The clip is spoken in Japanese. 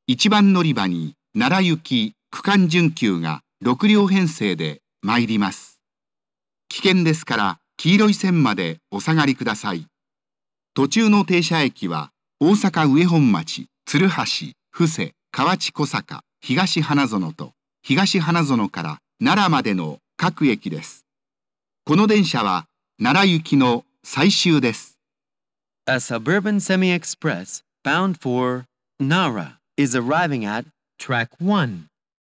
1番乗り場に奈良行き区間準急が6両編成で参ります。危険ですから黄色い線までお下がりください。途中の停車駅は大阪上本町、鶴橋、布施、河内小坂、東花園と東花園から奈良までの各駅です。この電車は奈良行きの最終です。 A suburban semi-express bound for Nara is arriving at track 1.